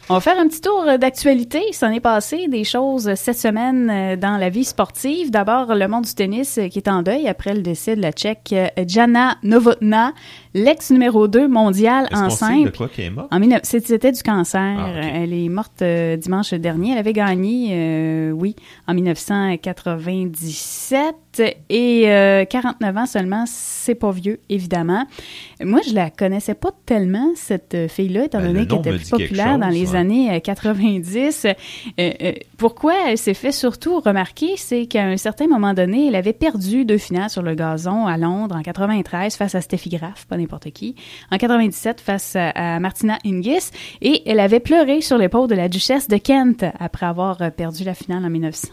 On va faire un petit tour d'actualité. Il s'en est passé des choses cette semaine dans la vie sportive. D'abord, le monde du tennis qui est en deuil après le décès de la Tchèque Jana Novotná, l'ex numéro 2 mondiale en simple. Est-ce qu'on sait de quoi qu'elle est morte? C'était du cancer. Ah, okay. Elle est morte dimanche dernier. Elle avait gagné, en 1997 et 49 ans seulement. C'est pas vieux, évidemment. Moi, je la connaissais pas tellement, cette fille-là, étant donné qu'elle était plus populaire dans les années 90. Pourquoi elle s'est fait surtout remarquer, c'est qu'à un certain moment donné, elle avait perdu 2 finales sur le gazon à Londres en 93 face à Steffi Graf, pas n'importe qui, en 97 face à Martina Hingis, et elle avait pleuré sur l'épaule de la duchesse de Kent après avoir perdu la finale en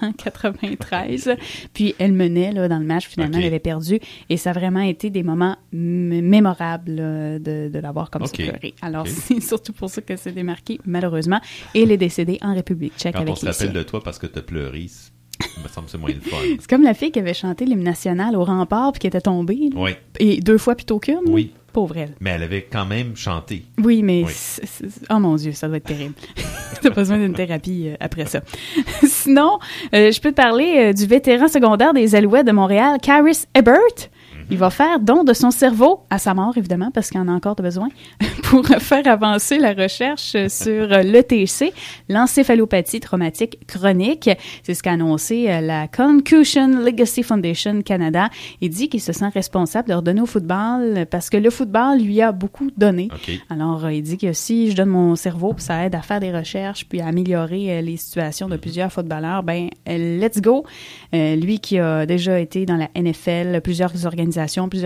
1993. Puis elle menait là, dans le match, finalement, elle avait perdu, et ça a vraiment été des moments mémorables là, de l'avoir comme ça pleuré. Alors, c'est surtout pour ça que c'est démarqué, malheureusement, et elle est décédée en République tchèque avec les siens. Quand on se rappelle de toi parce que t'as pleuré, il me semble que c'est moins le fun. C'est comme la fille qui avait chanté l'hymne national au rempart puis qui était tombée. Là. Oui. Et 2 fois plutôt qu'une. Oui. Pauvre elle. Mais elle avait quand même chanté. Oui, mais... Oh mon Dieu, ça doit être terrible. T'as besoin d'une thérapie après ça. Sinon, je peux te parler du vétéran secondaire des Alouettes de Montréal, Karis Ebert. Il va faire don de son cerveau, à sa mort évidemment, parce qu'il en a encore besoin, pour faire avancer la recherche sur l'ETC, l'encéphalopathie traumatique chronique. C'est ce qu'a annoncé la Concussion Legacy Foundation Canada. Il dit qu'il se sent responsable de leur donner au football parce que le football lui a beaucoup donné. Okay. Alors, il dit que si je donne mon cerveau, puis ça aide à faire des recherches, puis à améliorer les situations de plusieurs footballeurs, ben let's go. Lui qui a déjà été dans la NFL, plusieurs organisations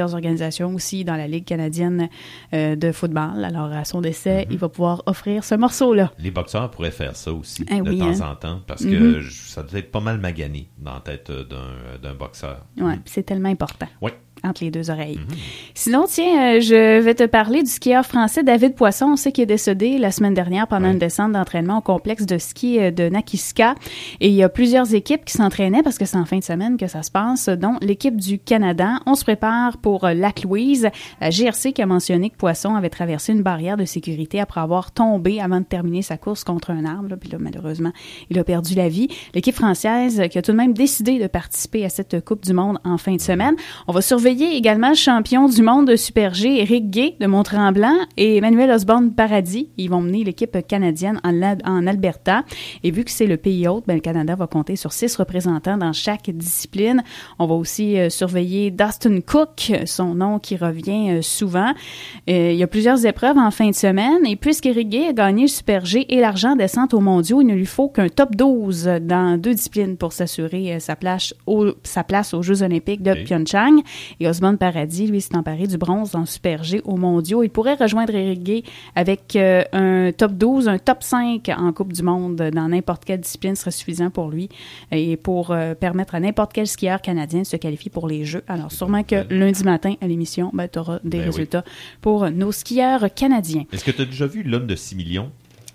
aussi dans la Ligue canadienne de football. Alors, à son décès, il va pouvoir offrir ce morceau-là. Les boxeurs pourraient faire ça aussi, de oui, temps en temps, parce que ça doit être pas mal magané dans la tête d'un boxeur. Oui, c'est tellement important. Oui. Entre les 2 oreilles. Sinon, tiens, je vais te parler du skieur français David Poisson. On sait qu'il est décédé la semaine dernière pendant une descente d'entraînement au complexe de ski de Nakiska. Et il y a plusieurs équipes qui s'entraînaient parce que c'est en fin de semaine que ça se passe, dont l'équipe du Canada. On se prépare pour Lac-Louise. La GRC qui a mentionné que Poisson avait traversé une barrière de sécurité après avoir tombé avant de terminer sa course contre un arbre. Là. Puis là, malheureusement, il a perdu la vie. L'équipe française qui a tout de même décidé de participer à cette Coupe du Monde en fin de semaine. On va surveiller également le champion du monde de Super G, Éric Gay de Mont-Tremblant et Emmanuel Osborne Paradis. Ils vont mener l'équipe canadienne en Alberta. Et vu que c'est le pays hôte, le Canada va compter sur 6 représentants dans chaque discipline. On va aussi surveiller Dustin Cook, son nom qui revient souvent. Il y a plusieurs épreuves en fin de semaine. Et puisqu'Éric Gay a gagné le Super G et l'argent descente aux mondiaux, il ne lui faut qu'un top 12 dans 2 disciplines pour s'assurer sa place aux Jeux olympiques de Pyeongchang. Et Osborne Paradis, lui, s'est emparé du bronze dans le Super G aux mondiaux. Il pourrait rejoindre Éric Gay avec un top 12, un top 5 en Coupe du monde dans n'importe quelle discipline serait suffisant pour lui et pour permettre à n'importe quel skieur canadien de se qualifier pour les Jeux. Alors, sûrement que lundi matin à l'émission, tu auras des résultats pour nos skieurs canadiens. Est-ce que tu as déjà vu l'homme de 6 millions?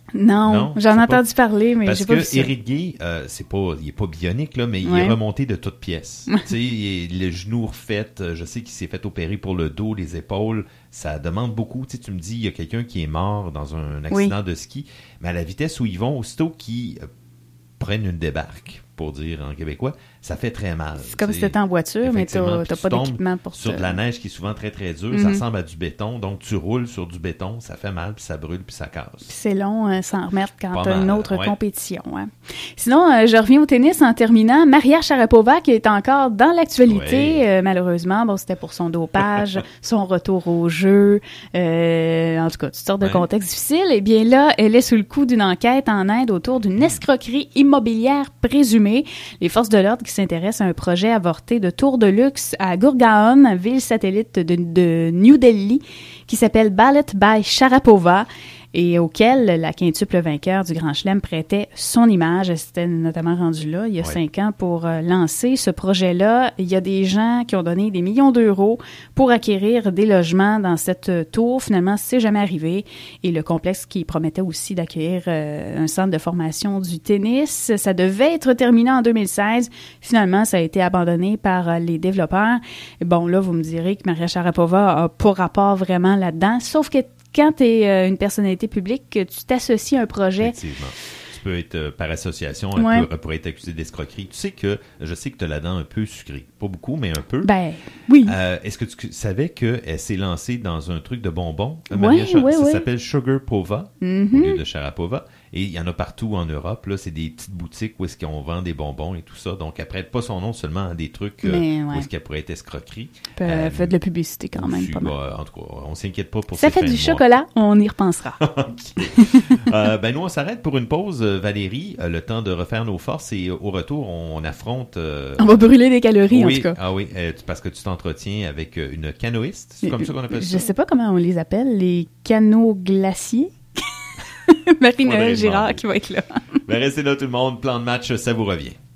Non, j'en ai entendu parler, mais j'ai pas vu ça. Parce que Éric Gay, il est pas bionique, là, mais il est remonté de toutes pièces. Tu sais, le genou refait, je sais qu'il s'est fait opérer pour le dos, les épaules, ça demande beaucoup. Tu sais, tu me dis, il y a quelqu'un qui est mort dans un accident de ski, mais à la vitesse où ils vont, aussitôt qu'ils prennent une débarque, pour dire en québécois, ça fait très mal. C'est comme si t'étais en voiture, mais t'as pas d'équipement pour ça. Sur de la neige qui est souvent très, très dure, ça ressemble à du béton. Donc, tu roules sur du béton, ça fait mal, puis ça brûle, puis ça casse. Puis c'est long s'en remettre quand t'as une autre compétition. Hein. Sinon, je reviens au tennis en terminant. Maria Sharapova, qui est encore dans l'actualité, malheureusement. Bon, c'était pour son dopage, son retour au jeu. En tout cas, toutes sortes de contextes difficiles. Eh bien là, elle est sous le coup d'une enquête en Inde autour d'une escroquerie immobilière présumée. Les forces de l'ordre qui s'intéressent à un projet avorté de tour de luxe à Gurgaon, ville satellite de New Delhi, qui s'appelle Ballet by Sharapova, et auquel la quintuple vainqueur du Grand Chelem prêtait son image. Elle s'était notamment rendue là il y a 5 ans pour lancer ce projet-là. Il y a des gens qui ont donné des millions d'euros pour acquérir des logements dans cette tour. Finalement, c'est jamais arrivé. Et le complexe qui promettait aussi d'accueillir un centre de formation du tennis, ça devait être terminé en 2016. Finalement, ça a été abandonné par les développeurs. Et bon, là, vous me direz que Maria Sharapova a pas rapport vraiment là-dedans, sauf que quand tu es une personnalité publique, que tu t'associes à un projet... Effectivement. Tu peux être par association, pourrait être accusé d'escroquerie. Je sais que tu as la dent un peu sucrée. Pas beaucoup, mais un peu. Ben, oui. Est-ce que tu savais qu'elle s'est lancée dans un truc de bonbons? Oui. Ça s'appelle Sugar Pova, au lieu de Sharapova. Et il y en a partout en Europe. Là, c'est des petites boutiques où est-ce qu'on vend des bonbons et tout ça. Donc, elle prête pas son nom seulement à des trucs où est-ce qu'elle pourrait être escroquerie. Fait de la publicité quand même. Pas mal. En tout cas, on s'inquiète pas pour ça fait du chocolat, on y repensera. Nous, on s'arrête pour une pause, Valérie. Le temps de refaire nos forces. Et au retour, on affronte... on va brûler des calories, en tout cas. Ah oui, parce que tu t'entretiens avec une canoïste. C'est comme ça qu'on appelle ça? Je sais pas comment on les appelle. Les canots glaciers. Marie-Noël Girard qui va être là. Restez là tout le monde, plan de match, ça vous revient.